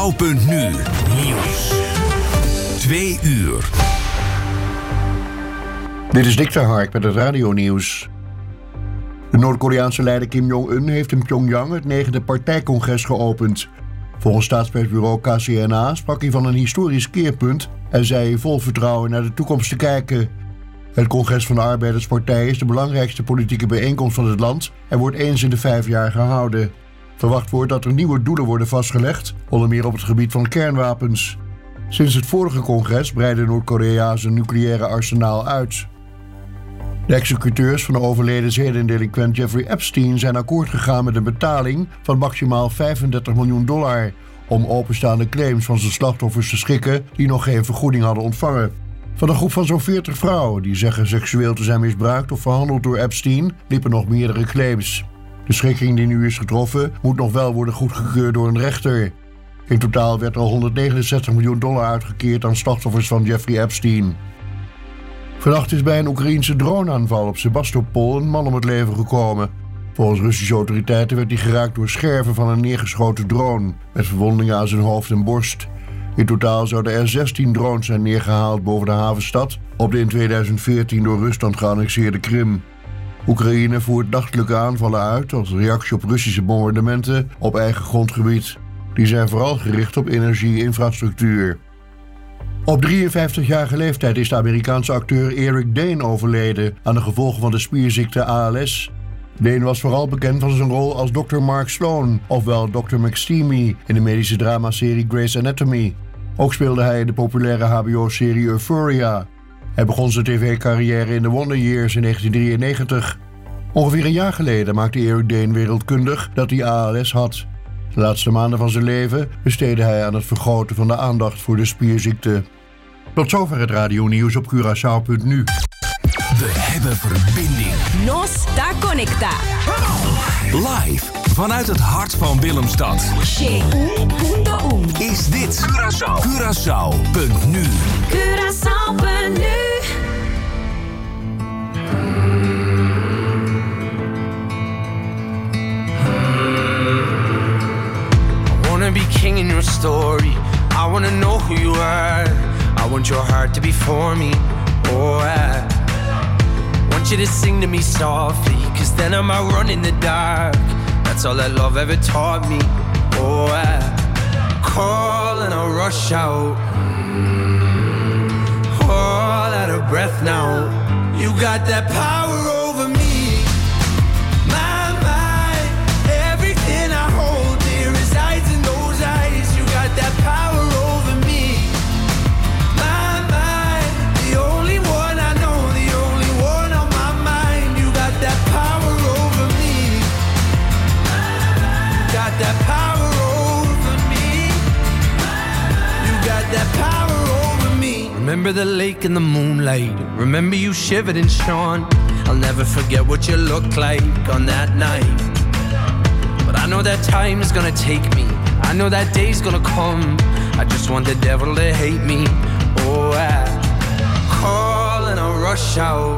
Curaçao.nu Nieuws. 2 uur. Dit is Dick ter Hark met het radionieuws. De Noord-Koreaanse leider Kim Jong-un heeft in Pyongyang het 9e partijcongres geopend. Volgens staatspersbureau KCNA sprak hij van een historisch keerpunt en zei hij vol vertrouwen naar de toekomst te kijken. Het congres van de Arbeiderspartij is de belangrijkste politieke bijeenkomst van het land en wordt eens in de 5 jaar gehouden. Verwacht wordt dat er nieuwe doelen worden vastgelegd, onder meer op het gebied van kernwapens. Sinds het vorige congres breidde Noord-Korea zijn nucleaire arsenaal uit. De executeurs van de overleden zedendelinquent Jeffrey Epstein zijn akkoord gegaan met een betaling van maximaal $35 miljoen om openstaande claims van zijn slachtoffers te schikken die nog geen vergoeding hadden ontvangen. Van een groep van zo'n 40 vrouwen die zeggen seksueel te zijn misbruikt of verhandeld door Epstein liepen nog meerdere claims. De schikking die nu is getroffen moet nog wel worden goedgekeurd door een rechter. In totaal werd er al $169 miljoen uitgekeerd aan slachtoffers van Jeffrey Epstein. Vannacht is bij een Oekraïense droneaanval op Sebastopol een man om het leven gekomen. Volgens Russische autoriteiten werd hij geraakt door scherven van een neergeschoten drone, met verwondingen aan zijn hoofd en borst. In totaal zouden er 16 drones zijn neergehaald boven de havenstad op de in 2014 door Rusland geannexeerde Krim. Oekraïne voert nachtelijke aanvallen uit als reactie op Russische bombardementen op eigen grondgebied. Die zijn vooral gericht op energie-infrastructuur. Op 53-jarige leeftijd is de Amerikaanse acteur Eric Dane overleden aan de gevolgen van de spierziekte ALS. Dane was vooral bekend van zijn rol als Dr. Mark Sloan, ofwel Dr. McSteamy, in de medische dramaserie Grey's Anatomy. Ook speelde hij in de populaire HBO-serie Euphoria. Hij begon zijn tv-carrière in The Wonder Years in 1993. Ongeveer een jaar geleden maakte Eric Dane wereldkundig dat hij ALS had. De laatste maanden van zijn leven besteedde hij aan het vergroten van de aandacht voor de spierziekte. Tot zover het radionieuws op Curaçao.nu. We hebben verbinding. Nos está conecta. Live vanuit het hart van Willemstad. Is dit Curaçao.nu. Curaçao.nu. I wanna be king in your story. I wanna know who you are. I want your heart to be for me. Oh, I want you to sing to me softly, 'cause then I might run in the dark. That's all that love ever taught me. Oh, I call and I rush out. All out of breath now. You got that power over me. My mind, everything I hold dear resides in those eyes. You got that power over me. My mind, the only one I know, the only one on my mind. You got that power over me. Got that power over me. You got that power over me. Remember the lake in the moonlight. Remember you shivered and shone. I'll never forget what you looked like on that night. But I know that time is gonna take me. I know that day's gonna come. I just want the devil to hate me. Oh, I call and I rush out.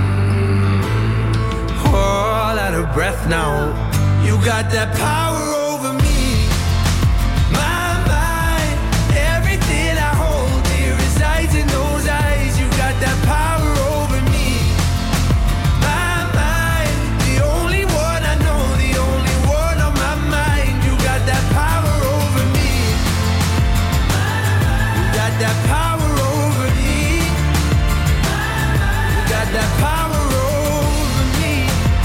All out of breath now. You got that power over me. My mind, everything I hold dear resides in those eyes. You got that power over me. My mind, the only one I know, the only one on my mind. You got that power over me. You got that power over me. You got that power over me.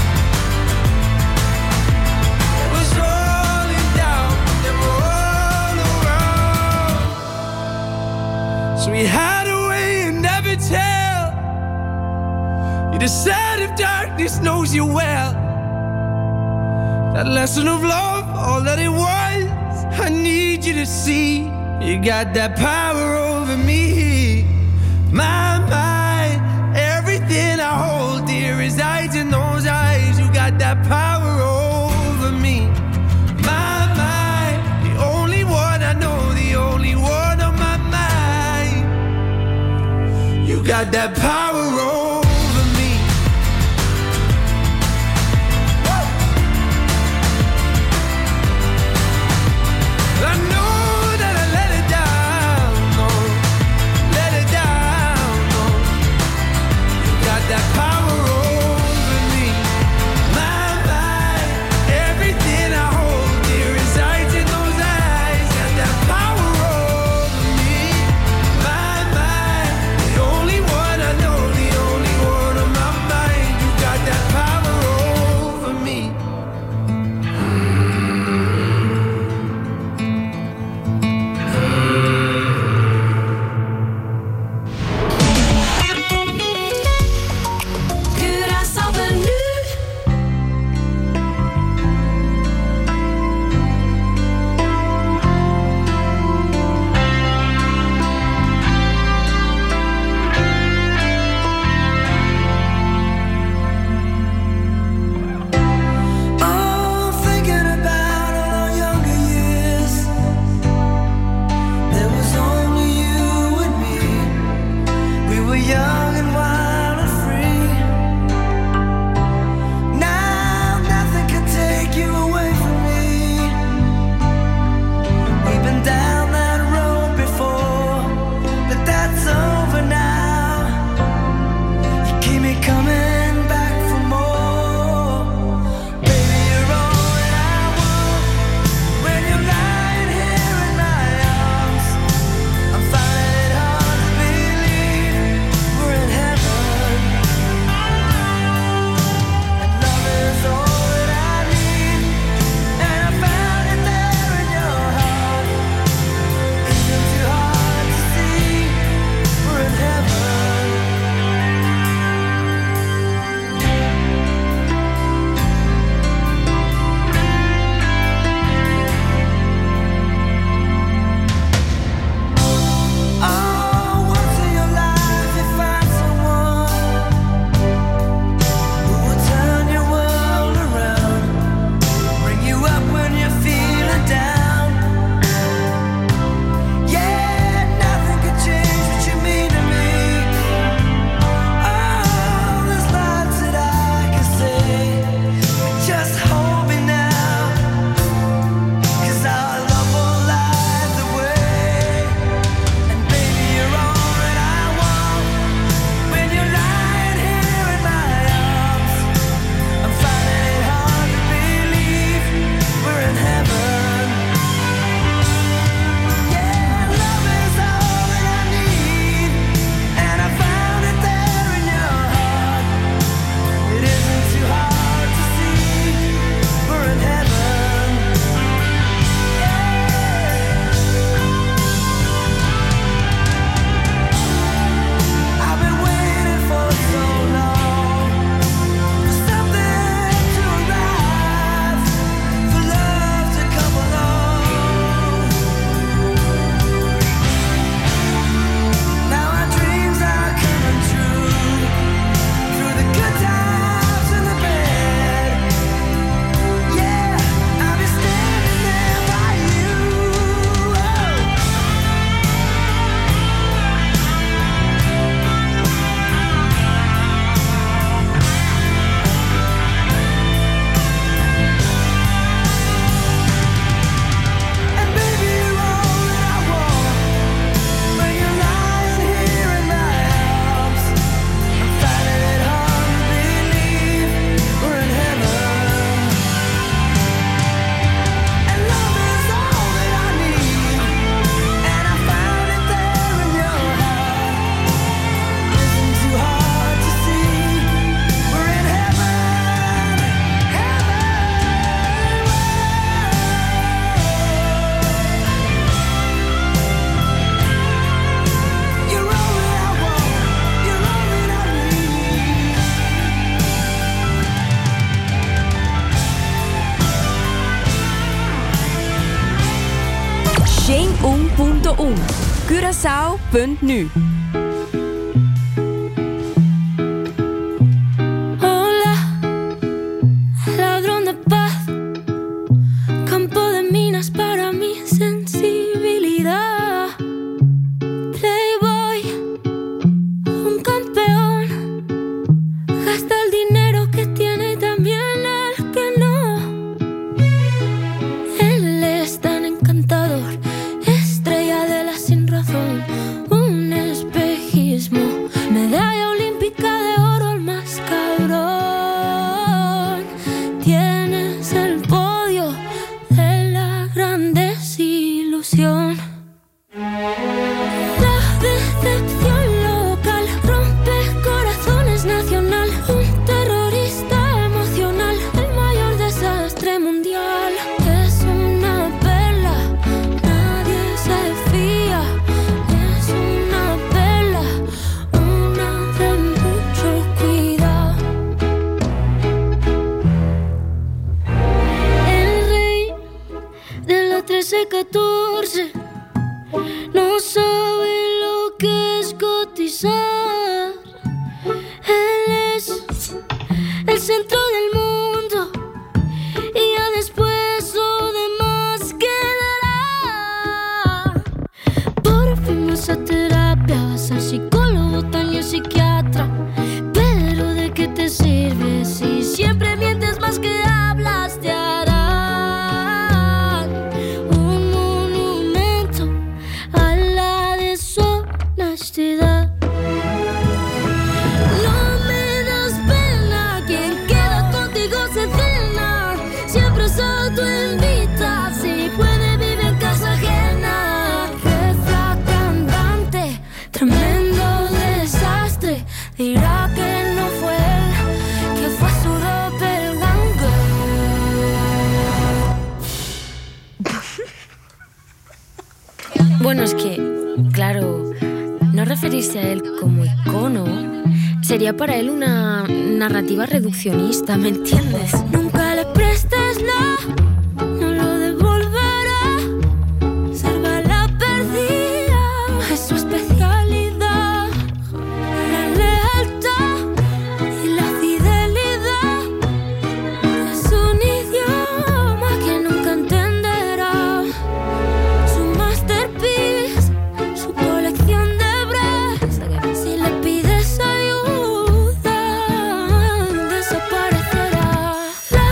It was rolling down, then all around. So we hide away and never tell. You decide if darkness knows you well. That lesson of love, all that it was, I need you to see. You got that power over me. My mind, everything I hold dear resides in those eyes. You got that power over me. My mind, the only one I know, the only one on my mind. You got that power over me. I know that 101. Curaçao.nu. Hola, ladrón de paz, campo de minas para mi sensibilidad. Playboy, un campeón, gasta el dinero que tiene y también el que no. Él es tan encantador, estrella de la sin razón, un espejismo, medalla olímpica de oro, el más cabrón. Tienes el podio de la gran desilusión. La decepción local rompe corazones nacional, un terrorista emocional, el mayor desastre mundial. Es una perla, nadie se fía. Es una perla, una de mucho cuidado. El rey de la 13-14 no sabe lo que es cotizar. Él es el centro del mundo y ya después lo demás quedará. Por fin vas a terapia, vas al psicólogo, también psiquiatra. Pero ¿de qué te sirve si siempre mientes más que hablas? Te harán un monumento a la deshonestidad. No me das pena, quien queda contigo se cena. Siempre se autoinvita, si puede vive en casa ajena. Refracandante, tremendo desastre. Dirá que no fue él, que fue su doppelganger. Bueno, es que, claro, no referirse a él como icono sería para él una narrativa reduccionista, ¿me entiendes? Nunca le prestes nada, no lo devolverá. Salva la perdida, es su especialidad. La lealtad y la fidelidad es un idioma que nunca entenderá. Su masterpiece, su colección de breves. Si le pides ayuda, desaparecerá. La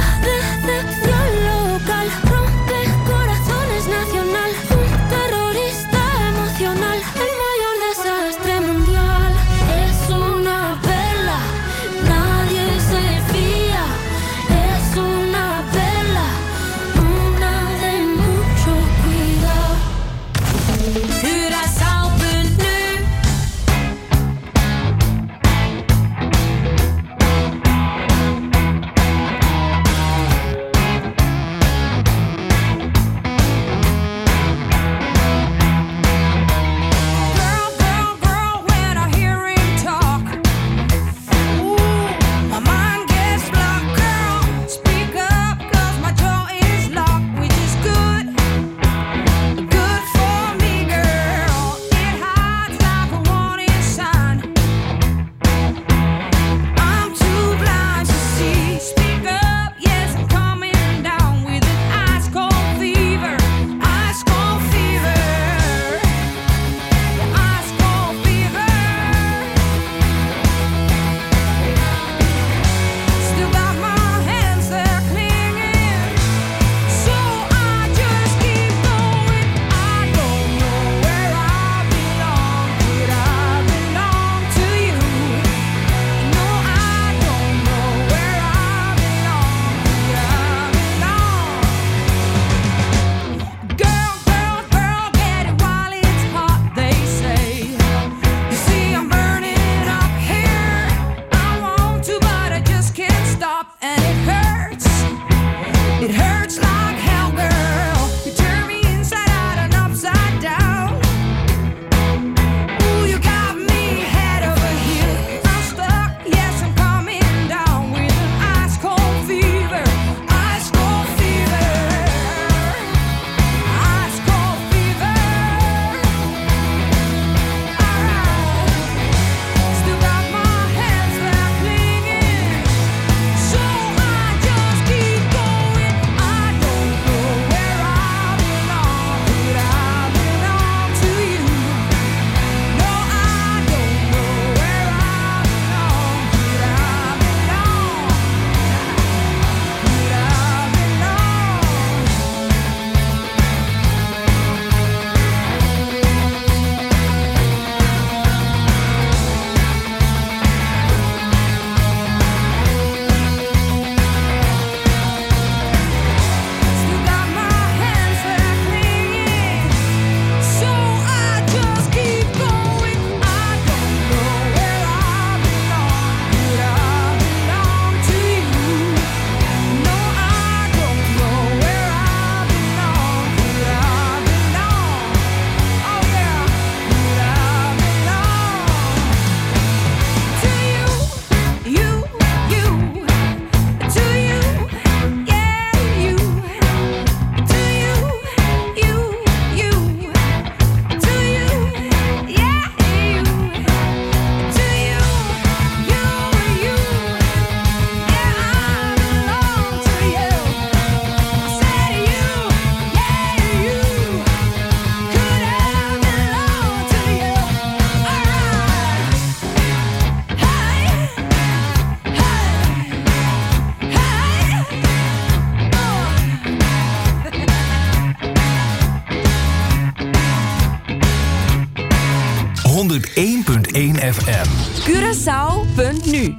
101.1 FM. Curaçao.nu.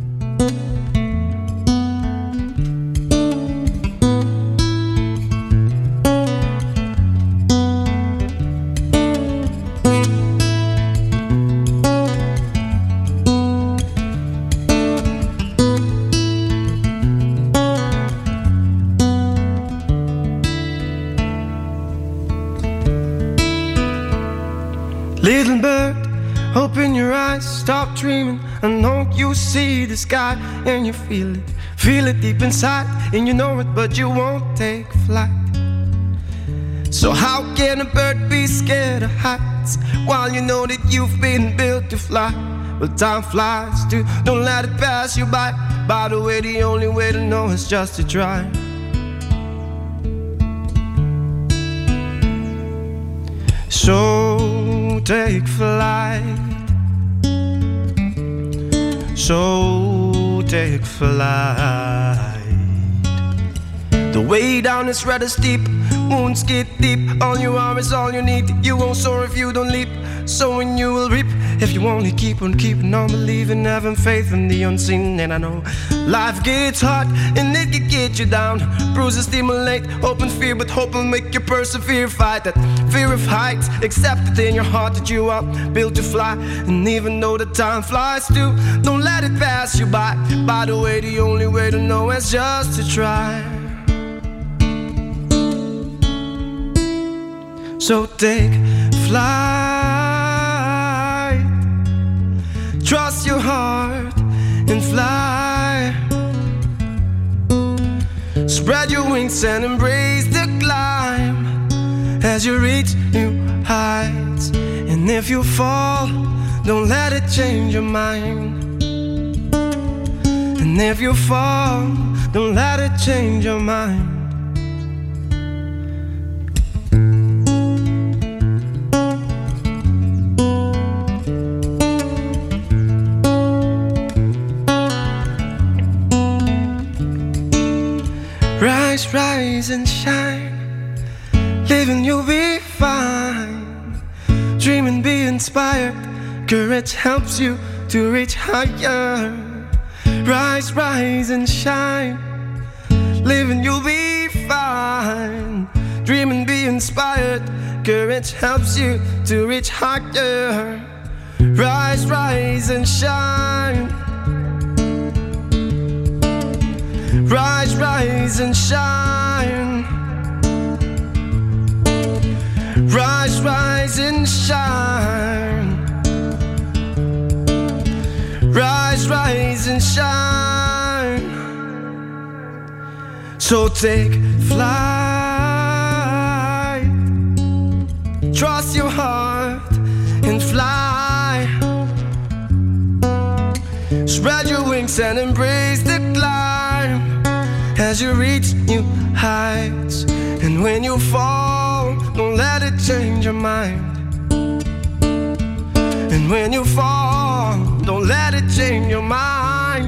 Little bird, open your eyes, stop dreaming. I know you see the sky and you feel it deep inside, and you know it, but you won't take flight. So how can a bird be scared of heights while you know that you've been built to fly? Well, time flies too, don't let it pass you by. By the way, the only way to know is just to try. So take flight. So take flight. The way down is rather steep, wounds get deep. All you are is all you need. You won't soar if you don't leap. Sowing you will reap if you only keep on keeping on believing, having faith in the unseen. And I know life gets hard and it can get you down. Bruises stimulate hope and fear, but hope will make you persevere. Fight that fear of heights, accept it in your heart that you are built to fly. And even though the time flies too, don't let it pass you by. By the way, the only way to know is just to try. So take flight, trust your heart and fly. Spread your wings and embrace the climb as you reach new heights. And if you fall, don't let it change your mind. And if you fall, don't let it change your mind. Rise, rise and shine. Living you'll be fine. Dream and be inspired. Courage helps you to reach higher. Rise, rise and shine. Living you'll be fine. Dream and be inspired. Courage helps you to reach higher. Rise, rise and shine. Rise, rise and shine. Rise, rise and shine. Rise, rise and shine. So take flight. Trust your heart and fly. Spread your wings and embrace the climb as you reach new heights. And when you fall, don't let it change your mind. And when you fall, don't let it change your mind.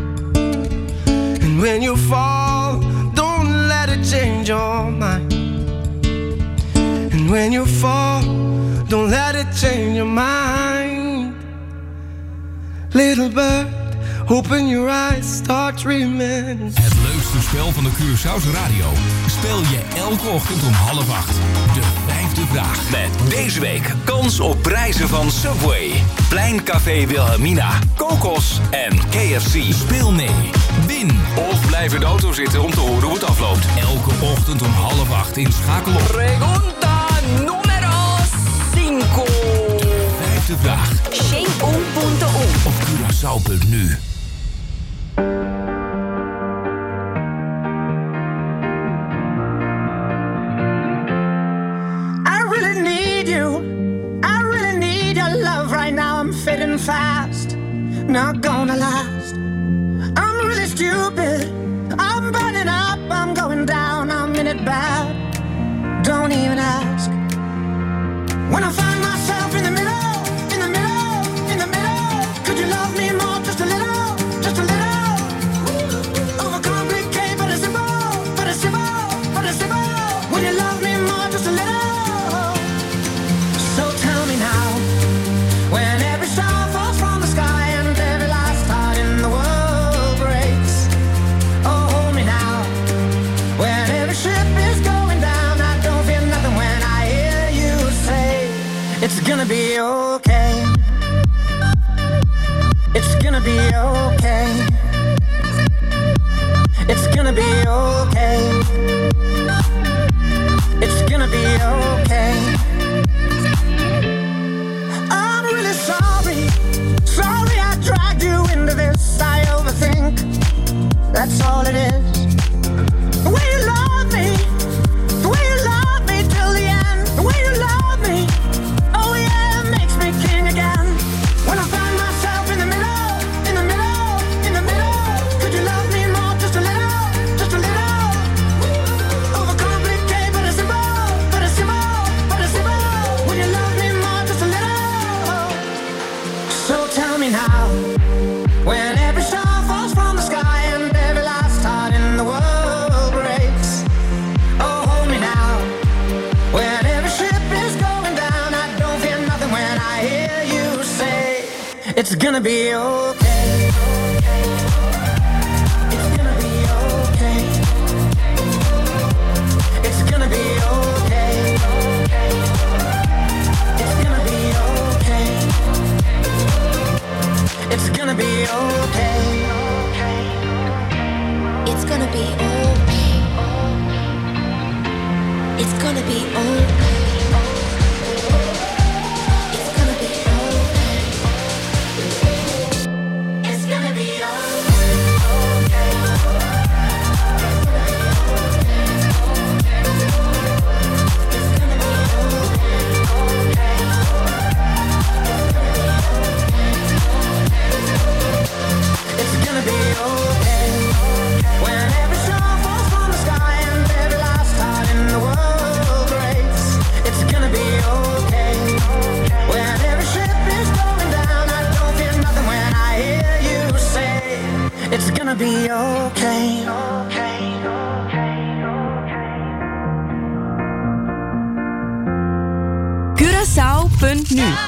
And when you fall, don't let it change your mind. And when you fall, don't let it change your mind. Little bird, open your eyes, start dreaming. Het leukste spel van de Curaçaose radio speel je elke ochtend om 7:30. De 5e vraag. Met deze week kans op prijzen van Subway, Pleincafé Wilhelmina, Kokos en KFC. Speel mee, win Of blijf in de auto zitten om te horen hoe het afloopt. elke ochtend om 7:30 in Schakel op. Pregunta número 5. De 5e vraag Geen1.1. op Curaçao.nu. Fading fast, not gonna last. I'm really stupid, I'm burning up, I'm going down, I'm in it bad. Don't even ask. When I find myself in the middle, in the middle, in the middle, could you love me more, just a little, just a little? Overcomplicate, but it's simple, but it's simple, but it's simple. Will you love me more, just a little? So tell me now, It's gonna be okay. It's gonna be okay. It's gonna be okay. It's gonna be okay. I'm really sorry. Sorry I dragged you into this. I overthink. That's all it is. The way you love me. The way you love me till the end. The way you love me. Oh yeah, it makes me king again. When I find myself in the middle, in the middle, in the middle. Could you love me more? Just a little, just a little. Overcomplicate, but it's simple, but it's simple, but it's simple. Would you love me more? Just a little. So tell me now, when every star falls from the sky and every last heart in the world breaks. Oh, hold me now. When every ship is going down, I don't fear nothing when I hear you say, it's gonna be okay. It's gonna be okay. It's gonna be okay. It's gonna be okay. It's gonna be okay. It's gonna be okay. It's gonna be okay. It's gonna be okay. It's gonna be okay. It's gonna be okay. When every star falls from the sky and every last heart in the world breaks. It's gonna be okay. When every ship is going down, I don't fear nothing when I hear you say, it's gonna be okay. Curaçao.nu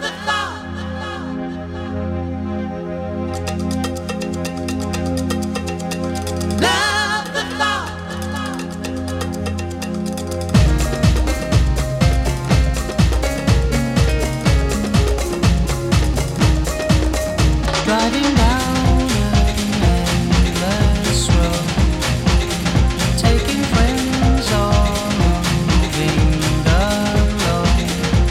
Driving down an endless road, taking friends or moving alone.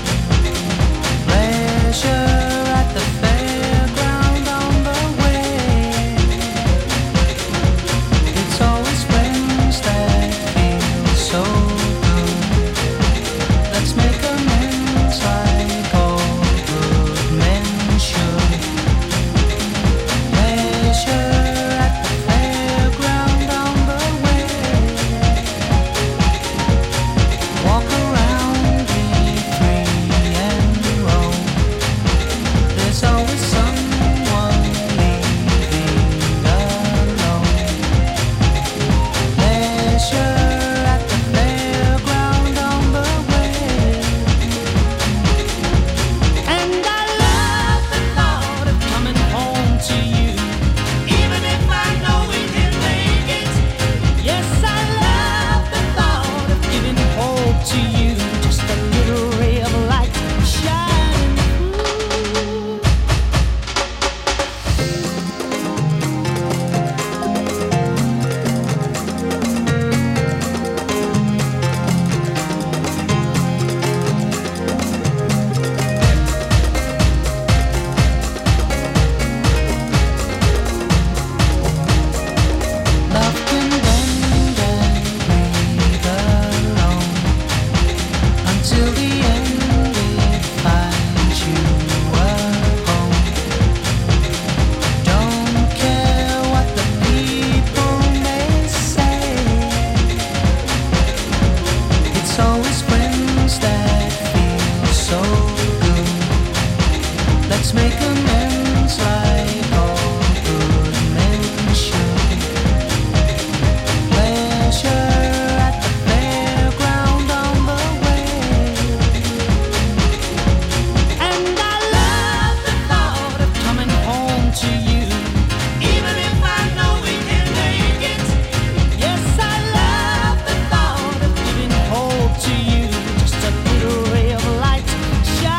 Pleasure at the fairground on the way. It's always friends that feel so good. Let's make amends like all good men should. At the fairground on the way. Walk around, be free and roam. There's always someone leaving alone. Pleasure at the fairground on the way. And I love the thought of coming home to you. Even if I know we can make it. Yes, I love the thought of giving hope to you. Just a little ray of light shining through. Love can bend and breathe alone until the end it finds you a home. Don't care what the people may say. It's always friends that feel so good. Let's make amends like all good men should. Pleasure at the fairground on the way. And I love the thought of coming home to you. Even if I know we can make it. Yes, I love the thought of giving hope to you. Just a little ray of light shining.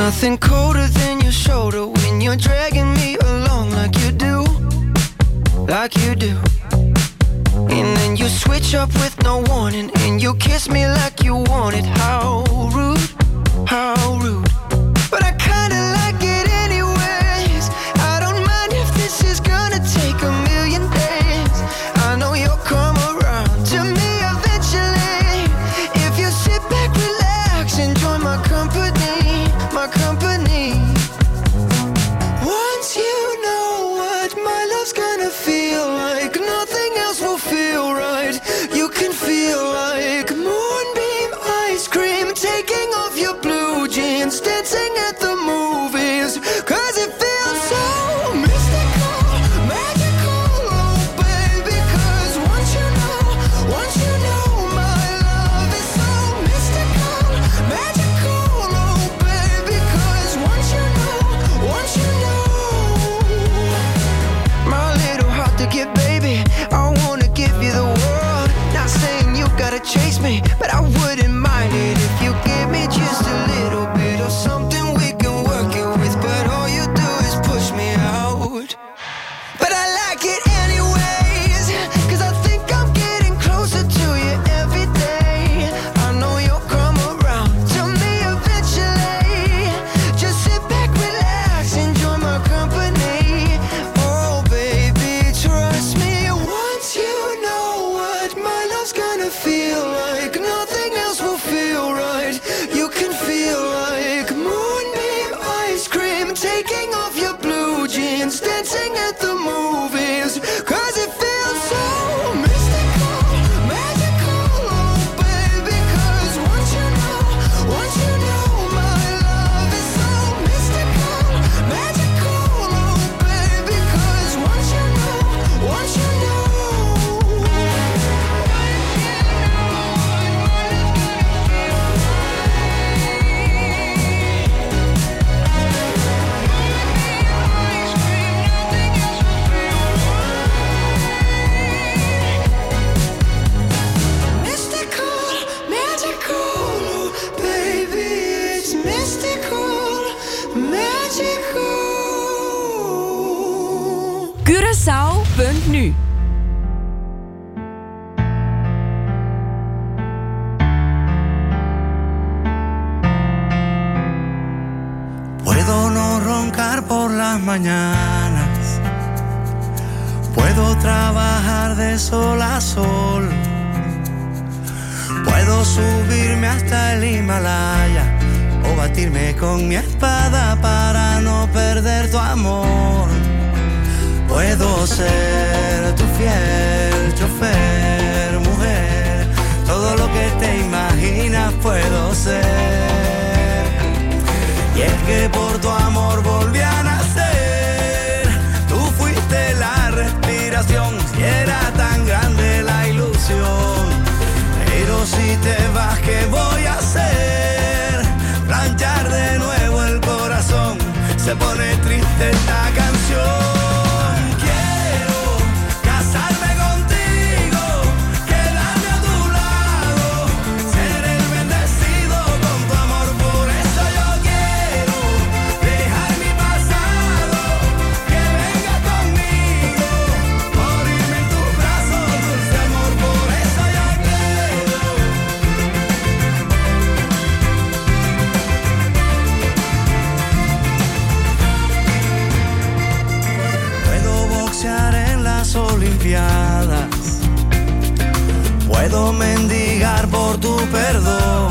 nothing colder than your shoulder when you're dragging me along like you do, like you do. And then you switch up with no warning, and you kiss me like you want it. How rude, how rude. But I kinda like it anyways. I don't mind if this is gonna take a million days. I know you'll come around to me eventually. If you sit back, relax, enjoy my company, my company. Once you know what my love's gonna feel like, nothing else will feel right. You can feel like moonbeam ice cream, taking off your blue jeans, dancing at the movies, 'cause it feels so mystical, magical, oh baby. 'Cause once you know my love is so mystical, magical, oh baby. 'Cause once you know my little heart to give, baby, I wanna give you the world. Not saying you gotta chase me, but I wouldn't mind it if you give me just a little bit of something we can work it with. But all you do is push me out. But I like it anyways, 'cause I think I'm getting closer to you every day. I know you'll come around to me eventually. Just sit back, relax, enjoy my company. Oh baby, trust me. Once you know what my love's gonna feel like, nothing else will feel right. You can feel like moonbeam ice cream, taking off your blue jeans, dancing at the movies, 'cause it feels so mystical, magical, oh baby. 'Cause once you know my love is so mystical, magical, oh baby. 'Cause once you know mystical, magical, oh baby. It's mystical, magical. Curaçao.nu. Puedo no roncar por las mañanas, puedo trabajar de sol a sol, puedo subirme hasta el Himalaya o batirme con mi espada para no perder tu amor. Puedo ser tu fiel chofer, mujer, todo lo que te imaginas puedo ser. Y es que por tu amor volví a nacer. Tú fuiste la respiración y era tan grande la ilusión. Pero si te vas, ¿qué voy a hacer? Planchar de nuevo el corazón. Se pone triste esta canción. Quiero casarme contigo, quedarme a tu lado, ser el bendecido con tu amor. Por eso yo quiero dejar mi pasado, que venga conmigo, morirme en tus brazos, dulce amor. Por eso yo quiero. Puedo boxear en las Olimpiadas, puedo mendigar por tu perdón,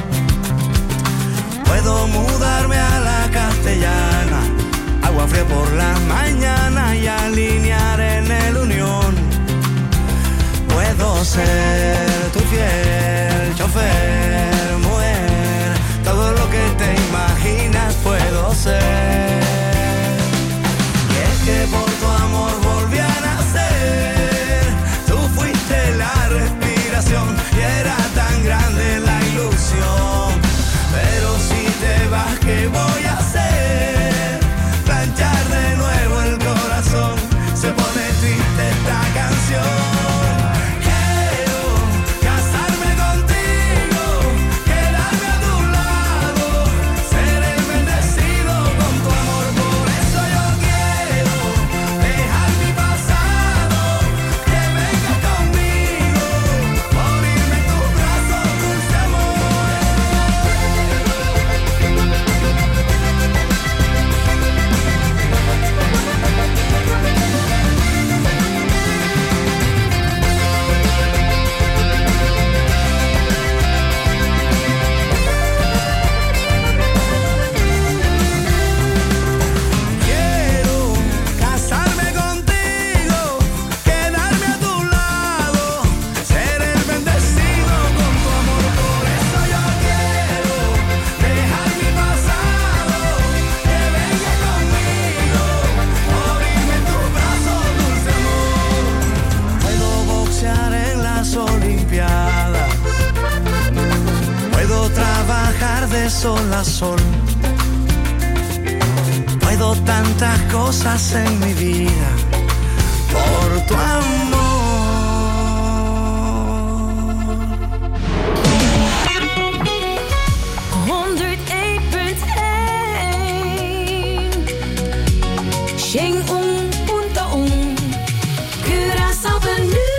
puedo mudarme a la Castellana, agua fría por las mañanas y alinear en el Unión. Puedo ser tu fiel chofer, mujer, todo lo que te imaginas puedo ser. Y es que por tu amor volví a nacer. Tú fuiste la respiración y era tan grande la ilusión. Pero si te vas, ¿qué voy a hacer? Planchar de nuevo el corazón. Se pone triste esta canción. Quiero de sol a sol. Puedo tantas cosas en mi vida por tu amor. 101.1 Curaçao.nu.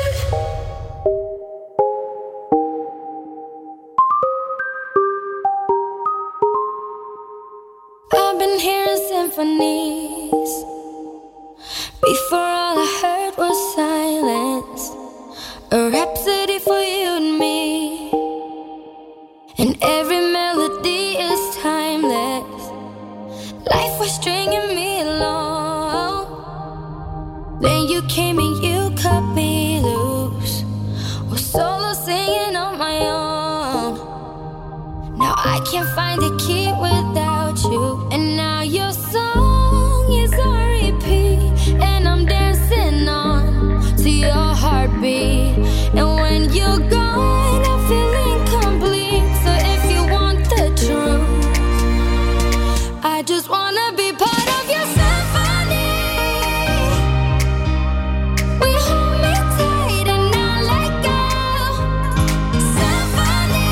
I've been hearing symphonies. Before all I heard was silence. A rhapsody for you and me. And every melody is timeless. Life was stringing me along. Then you came and you cut me loose. Was solo singing on my own. Now I can't find the key without you. And now your song is on repeat. And I'm dancing on to your heartbeat. And when you're gone, I feel incomplete. So if you want the truth, I just wanna be part of your symphony. We hold me tight and not let go. Symphony,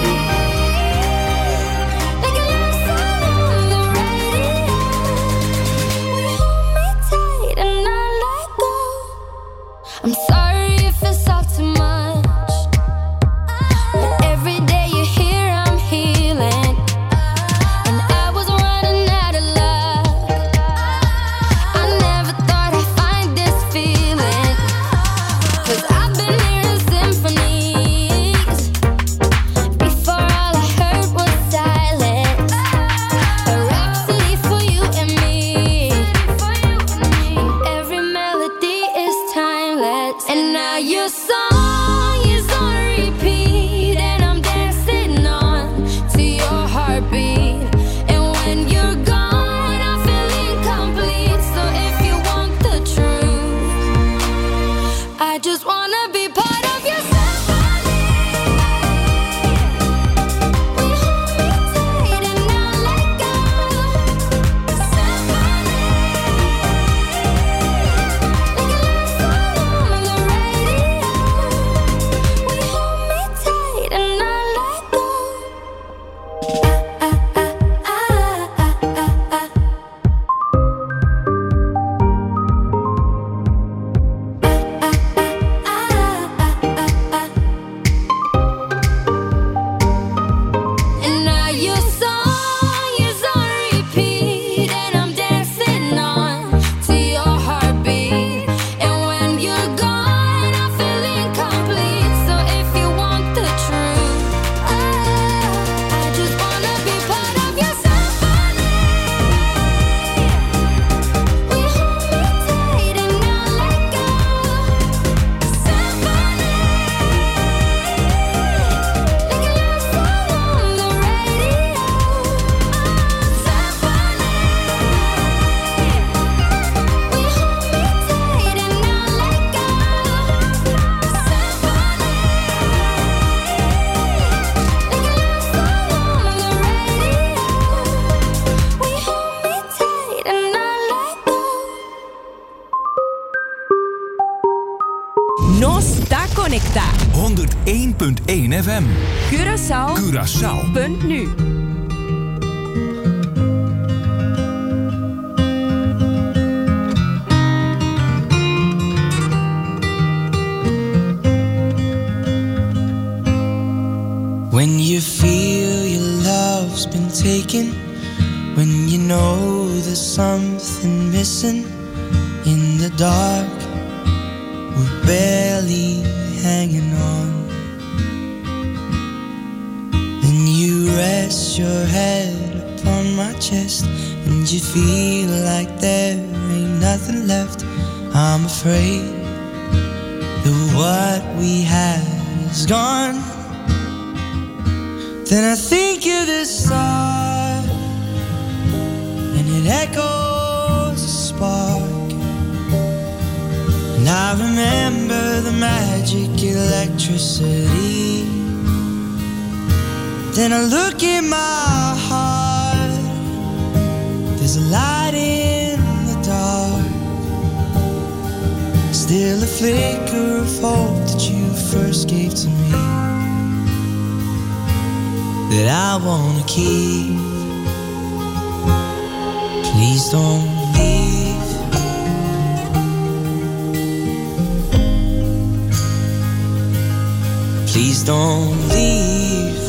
like a love song on the radio. We hold me tight and not let go. I'm sorry if it's all too much, but every day you're here I'm healing. And I was running out of luck. I never thought I'd find this feeling. 'Cause I've been hearing symphonies. Before all I heard was silence. A rhapsody for you and me. And every melody is timeless. And now your song is on repeat. And I'm dancing on to your heartbeat. And when you're gone, I feel incomplete. So if you want the truth, I just wanna be part of your symphony. We hold me tight and not let go. Symphony, like a love song on the radio. We hold me tight and not let go. And now your song is on repeat. And I'm dancing on to your heartbeat. And when you're gone, I feel incomplete. So if you want the truth, I just wanna be part of your symphony. We hold me tight and not let go. Symphony, like a love song on the radio. Symphony, we hold me tight and not let go. Symphony, like a love song on the radio. We hold me tight and not let go. No está conecta. 101.1 FM. Curaçao.nu. When you feel your love's been taken, when you know there's something missing in the dark, we're barely hanging on. Then you rest your head upon my chest, and you feel like there ain't nothing left. I'm afraid that what we had is gone. Then I think of this song, and it echoes a spark. And I remember the magic electricity. Then I look in my There's a light in the dark, still a flicker of hope that you first gave to me, that I wanna keep. Please don't leave. Please don't leave.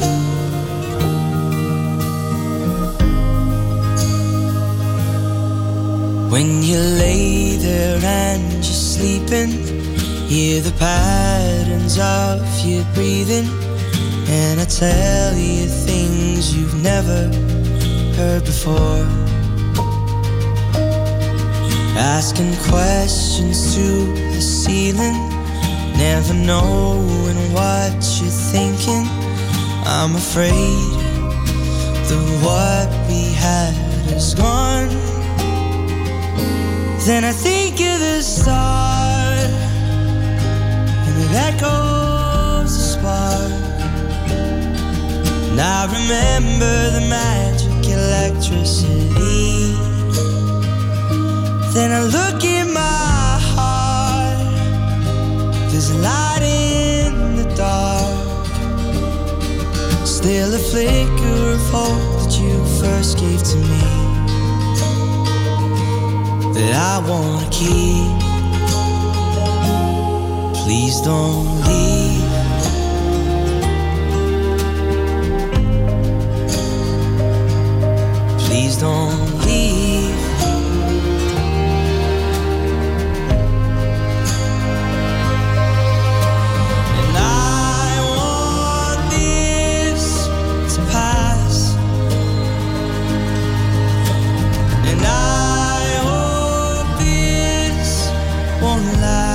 When you lay there and you're sleeping, hear the patterns of your breathing, and I tell you things you've never heard before. Asking questions to the ceiling, never knowing what you're thinking. I'm afraid that what we had is gone. Then I think of the start, and it echoes a spark. And I remember the magic electricity. Then I look in my heart, there's a light in the dark, still a flicker of hope that you first gave to me, that I wanna keep. Please don't leave. Please don't leave. And I want this to pass, and I hope this won't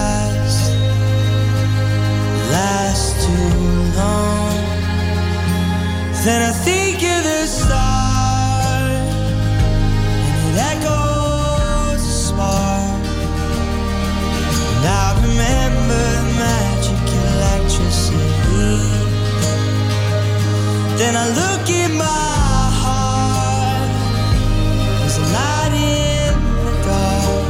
last too long. Then I think of the start, and it echoes a spark. And I remember the magic electricity. Then I look in my heart, there's a light in the dark,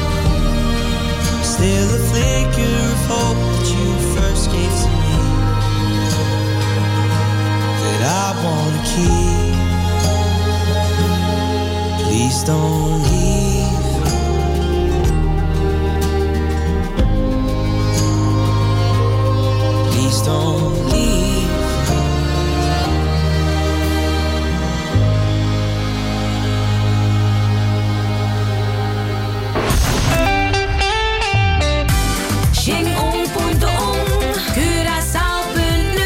still a flicker of hope that you first gave to me, that I wanna keep. Please don't leave. Please don't leave. Xing.on, Curaçao.nu.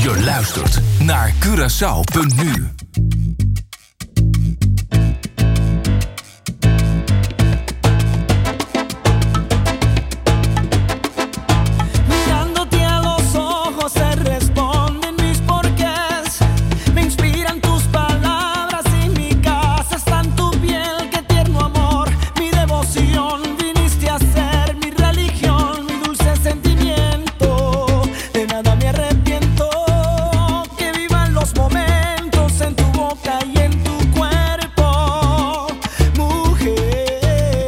Je luistert naar Curaçao.nu. Mirándote a los ojos se responden mis porqués. Me inspiran tus palabras y mi casa está en tu piel. Qué tierno amor, mi devoción. Viniste a ser mi religión, mi dulce sentimiento. De nada me arrepiento. Que vivan los momentos en tu boca y en tu cuerpo, mujer.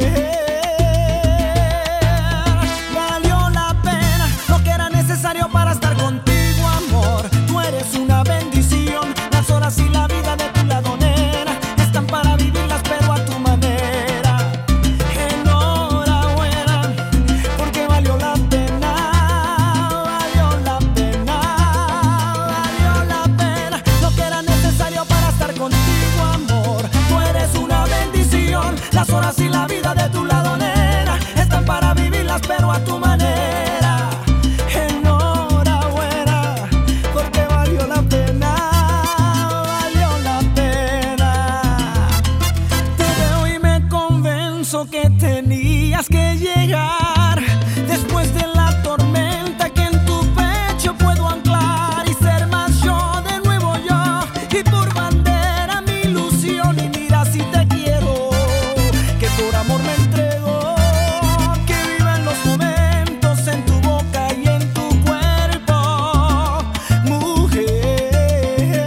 Valió la pena lo que era necesario para estar contigo, amor. Tú eres una bendición. Las horas y la vida de tu lado, nena, están para vivirlas pero a tu manera. Enhorabuena, porque valió la pena. Valió la pena, valió la pena lo que era necesario para estar contigo, amor. Tú eres una bendición. Las horas y la vida de tu lado, nena, están para vivirlas pero a tu manera. Enhorabuena, porque valió la pena. Valió la pena. Te veo y me convenzo que tenías que llegar. Después de la tormenta que en tu pecho puedo anclar y ser más yo, de nuevo yo. Y por bandera mi ilusión. Y mira si te quiero, que por amor me entrego. Que vivan los momentos en tu boca y en tu cuerpo, mujer.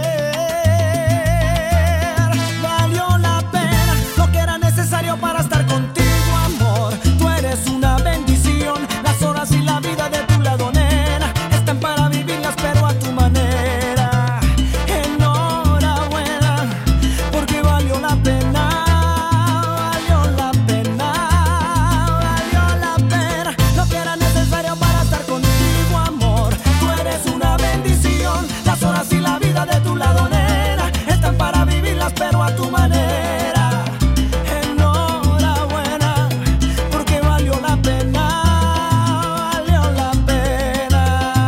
Valió la pena lo que era necesario para estar contigo, amor. Tú eres una bendición. Las horas y la vida de tu lado, nena, están para vivirlas pero a tu manera. Enhorabuena, porque valió la pena. Valió la pena, valió la pena lo que era necesario para estar contigo, amor. Tú eres una bendición. Las horas y la vida de tu lado, nena, están para vivirlas pero a tu manera. Enhorabuena, porque valió la pena. Valió la pena.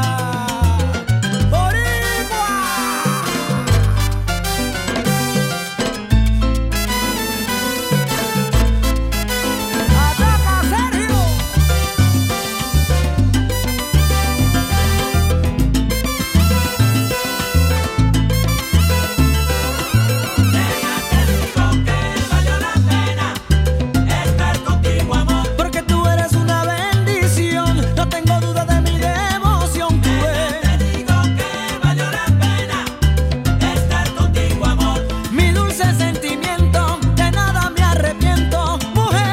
Boricua. Ataca, Sergio. Porque tú eres una bendición, no tengo duda de mi devoción. Tú eres. Te digo que valió la pena estar contigo, amor. Mi dulce sentimiento, de nada me arrepiento, mujer.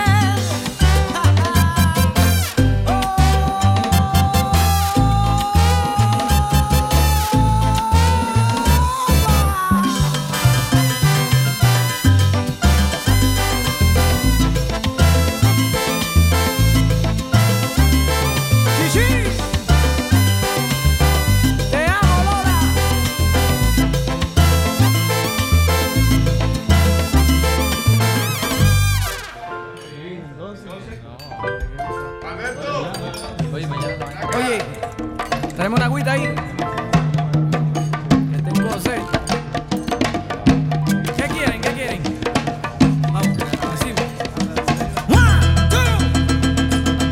Chichi, te amo, Lola. Oye, traemos una agüita ahí. Que tengo sed. ¿Qué quieren? ¿Qué quieren? Vamos, decimos. One, two,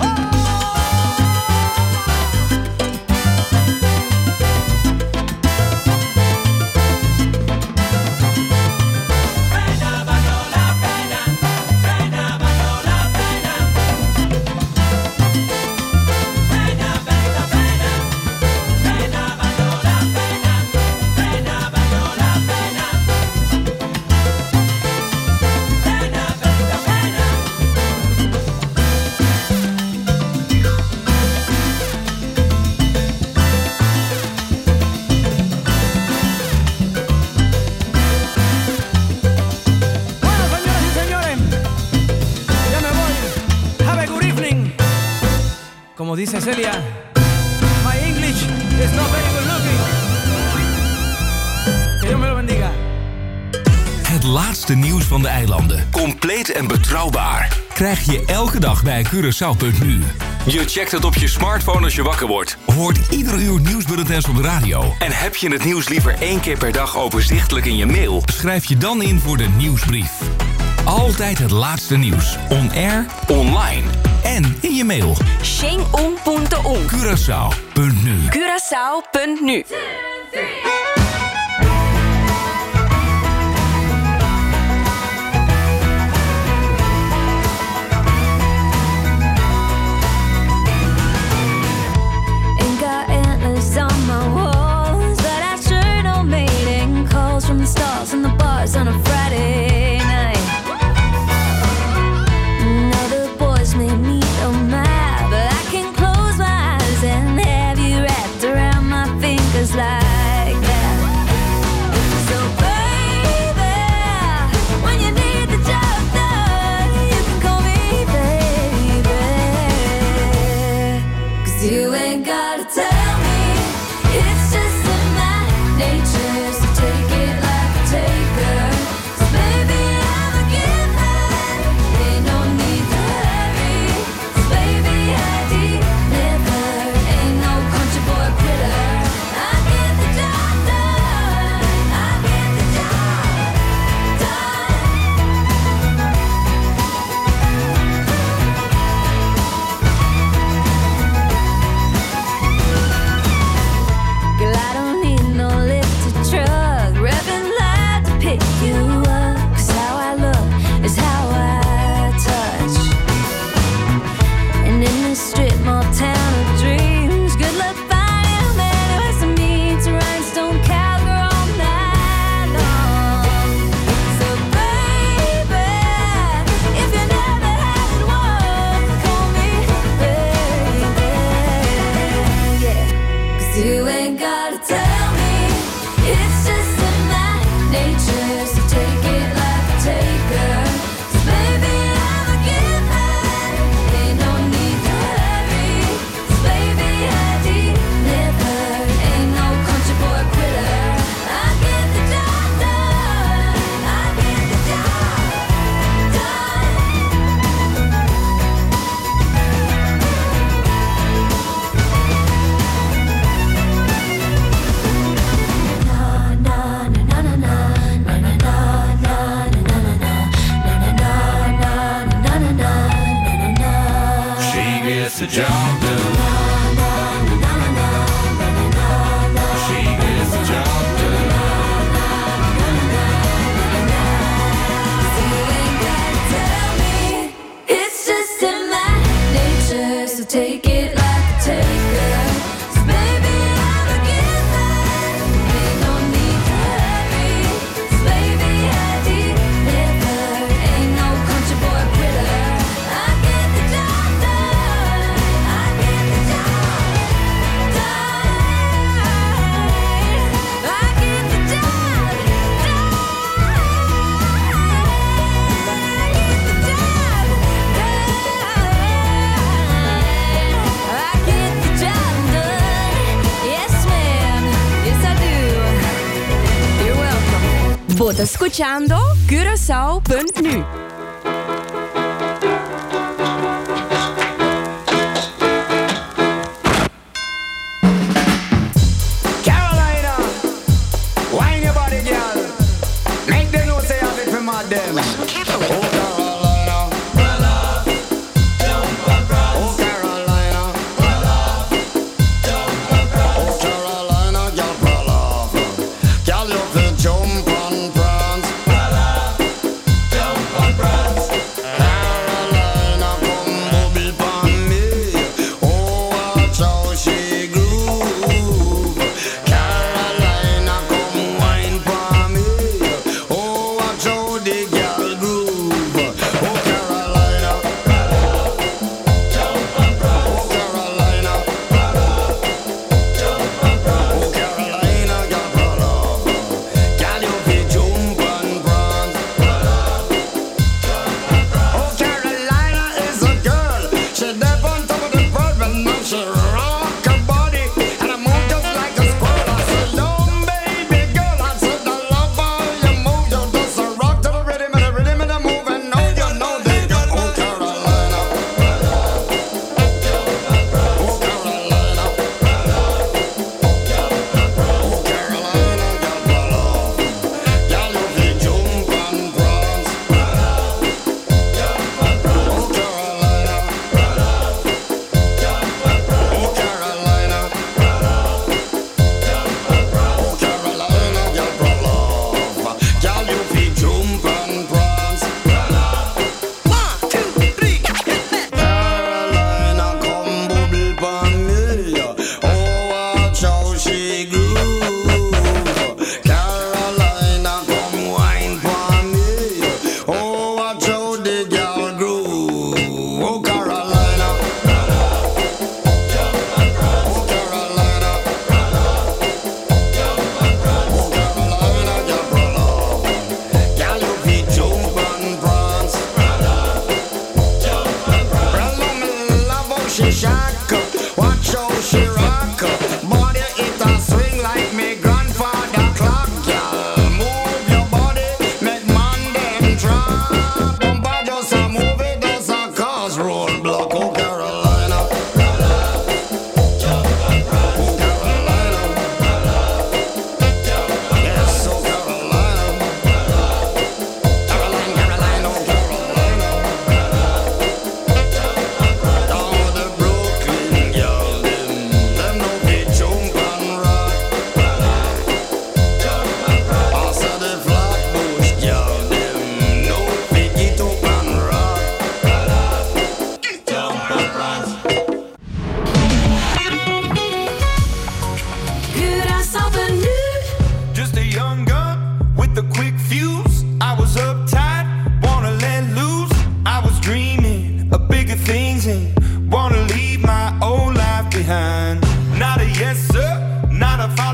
Bueno, señoras y señores, ya me voy. Have a good evening. Como dice Celia, my English is not very good looking. Que Dios me lo bendiga. Het laatste nieuws van de eilanden. Compleet en betrouwbaar. Krijg je elke dag bij Curaçao.nu. Je checkt het op je smartphone als je wakker wordt. Hoort ieder uur nieuwsbulletins op de radio. En heb je het nieuws liever 1 keer per dag overzichtelijk in je mail? Schrijf je dan in voor de nieuwsbrief. Altijd het laatste nieuws. On air, online en in je mail. Xing-on.on Curaçao.nu Curaçao.nu On the bars on a Friday night. Now the boys made me so mad, but I can close my eyes and have you wrapped around my fingers like that. So baby, when you need the job done, you can call me baby. 'Cause you ain't gotta tell me, it's just in my nature, so take it like a taker. 'Cause baby, I'm a giver, ain't no need to hurry. 'Cause baby, I deliver, ain't no country boy quitter. I get the job done, I get the job done. Girl, I don't need no lifted truck, revving loud to pick you up. 'Cause how I look is how I touch. And in this strip mall town of dreams, good luck finding a man who has to meet to rhinestone cowgirl all night long. So baby, if you never had one, call me baby, yeah. 'Cause you ain't gotta tell me, it's just in my nature, so take it like a taker. 'Cause baby, I'm a giver, ain't no need to hurry. 'Cause baby, I deliver, ain't no country boy quitter. I get the job done, I get the job done. She gets the job done. She gets the job done. You ain't gotta tell me, it's just in my nature, so take it like a taker. 'Cause baby, I'm a giver, ain't no need to hurry. 'Cause baby, I deliver, ain't no country boy quitter. I get the job done, I get the job done, I get the job done. Vota escuchando Curaçao.nu Carolina, wine your body, girl. Make them know say you have it for mad them. Oh, Carolina. Oh, Carolina. Oh, Carolina, girl, pull off. Girl, you fit jump and prance.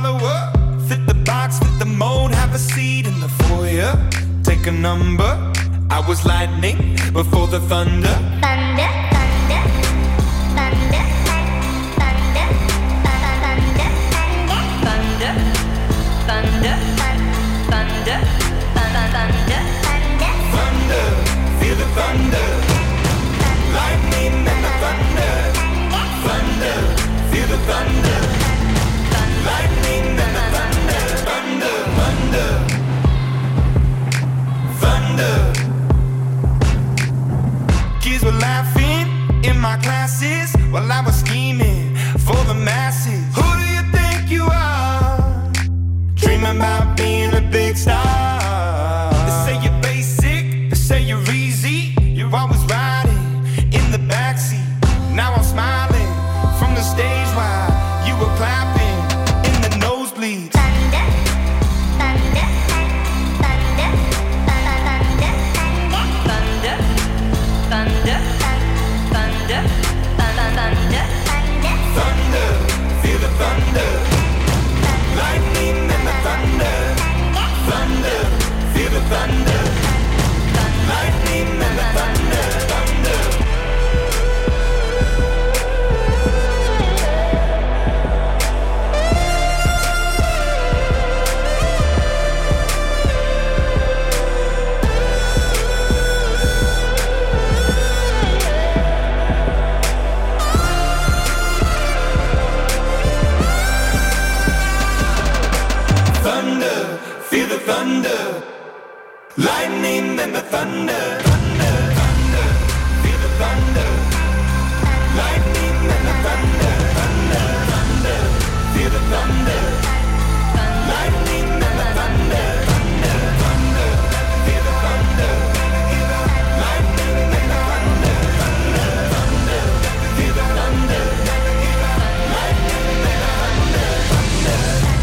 follower. Fit the box, fit the mold, have a seat in the foyer. Take a number. I was lightning before the thunder. Thunder, thunder, thunder, thunder, thunder, thunder, thunder, thunder, thunder, thunder, feel the thunder. Lightning and the thunder. Thunder, feel the thunder. Lightning and the thunder. Thunder, thunder, thunder. Kids were laughing in my classes while I was scheming for the masses. Who do you think you are? Dreaming about being a big star. They say you're basic, they say you're easy. You're always riding in the backseat. Now I'm smiling from the stage while you were clapping in the nosebleeds. thunder, thunder, thunder, thunder, thunder, thunder, thunder, thunder, Thunder, feel the thunder. Lightning and the thunder. Thunder, feel the thunder. Lightning and the thunder. Thunder. Thunder, feel the thunder. Lightning and the thunder. Thunder, thunder, feel the thunder. Lightning and the thunder. Thunder, thunder, feel the thunder. Lightning and the thunder. Thunder, thunder, feel the thunder. Lightning and the thunder. Thunder, thunder, feel the thunder. Lightning and the thunder.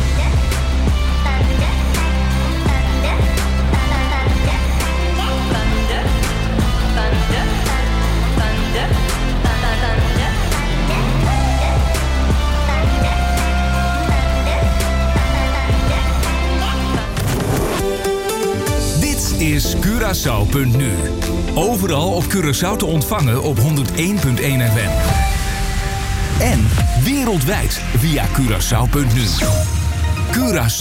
Dit is Curaçao.nu. Overal op Curaçao te ontvangen op 101.1 FM. En wereldwijd via Curaçao.nu. Curaçao.